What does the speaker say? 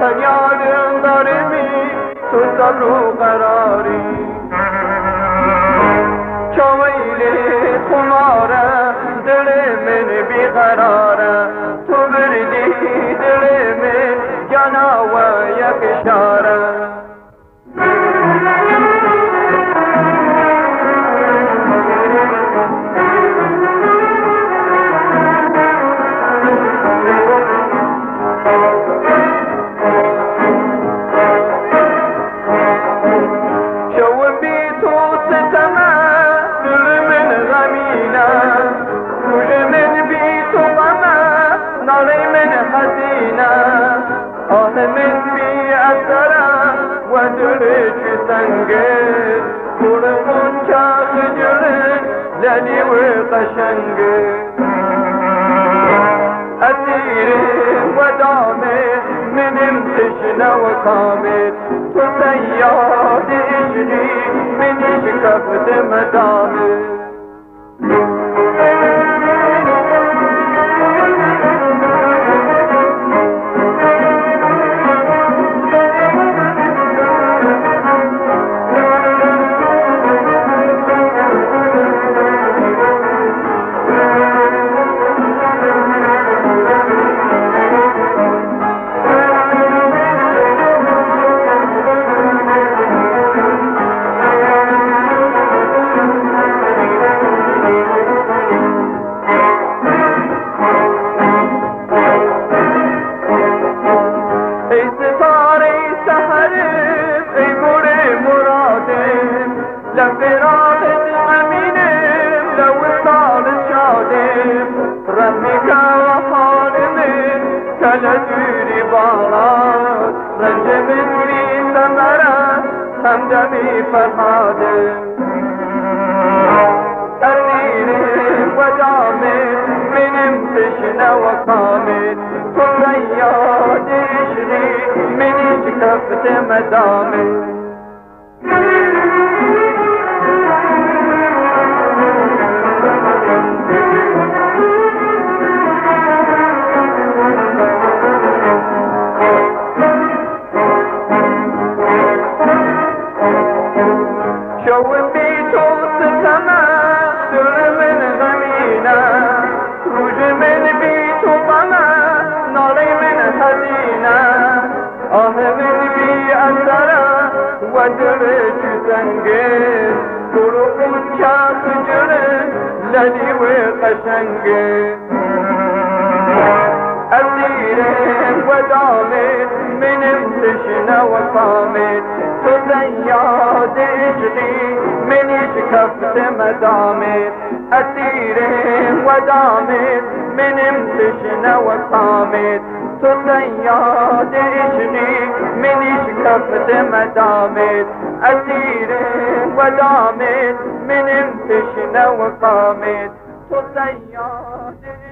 فریادم دارمی تو صبر و قراری چاویل خماره دل من بیقراره تو بردی دل من جانا و یک اشاره من بی اثرم و دلش سنگه کلمون چاخ جره للی و قشنگه اسیر و دامه منم تشنه و کامل تو سیاد عشقی منی شکفت مدامه لفراقت امینم لوصال شادم رمك وحالم كالدور بارات رنجم في ثمرة همدمي فرحادم أسيرم ودامم منم تشنى وقامت كل رياد عشري مني شكفت مدامت شوم بیتو ستما سر من غمینه روز من بیتو غمه نالی من حزینه آه من بی اثره و دلش سنگه گروه چاک جره للی و قشنگه اسیرم و دامت منم تشنه و قامت تو زیاد عشقی منی شکفت مدامت اسیرم و دامت منم تشنه و قامت تو زیاد عشقی منی شکفت مدامت اسیرم و دامت منم تشنه و قامت تو زیاد